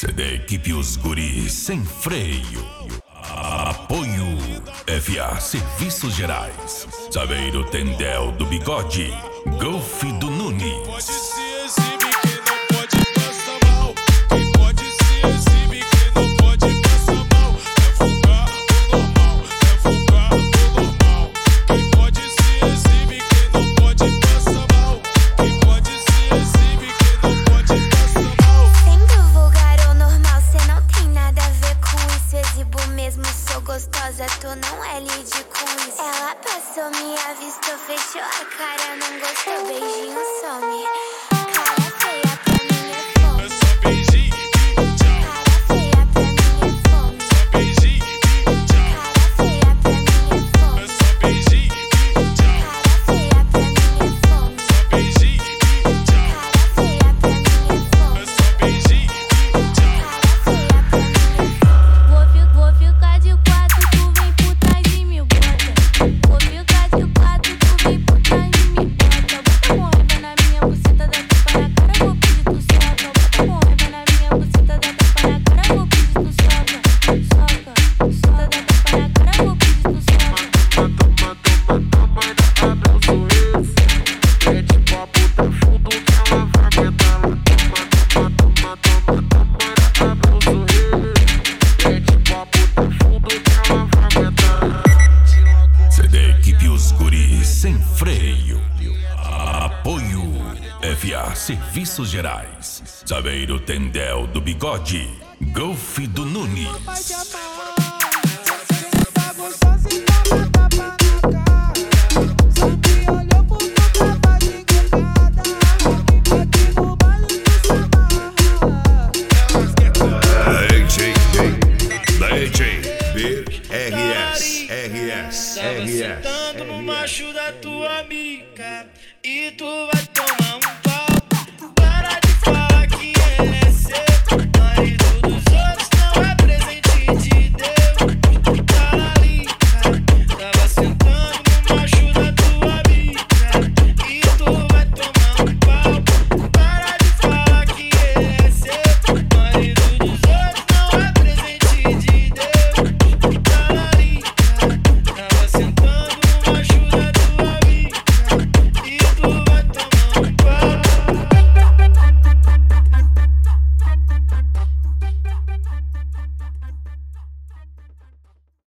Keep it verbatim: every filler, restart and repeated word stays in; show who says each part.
Speaker 1: C D Equipe Os Guris Sem Freio. Apoio F A Serviços Gerais, Saveiro Tendel do Bigode, Golfe do Nunes.
Speaker 2: Gostosa, tu não é lide com isso. Ela passou, me avistou, fechou a cara, não gostou, beijinho some. Cara feia pra mim é fome. É só beijinho e tchau. Cara feia pra mim é fome. Só beijinho e tchau. Cara feia pra mim é fome. É só beijinho e tchau. Cara feia pra mim é fome. Só beijinho e tchau. Cara feia pra mim é fome. É só beijinho e tchau. Cara feia pra mim é fome. Vou, vou ficar de
Speaker 1: Sem Freio. Apoio F A Serviços Gerais, Saveiro Tendel do Bigode, Golfe do Nunes.
Speaker 3: Tá você sentando no macho da tua amiga e tu vai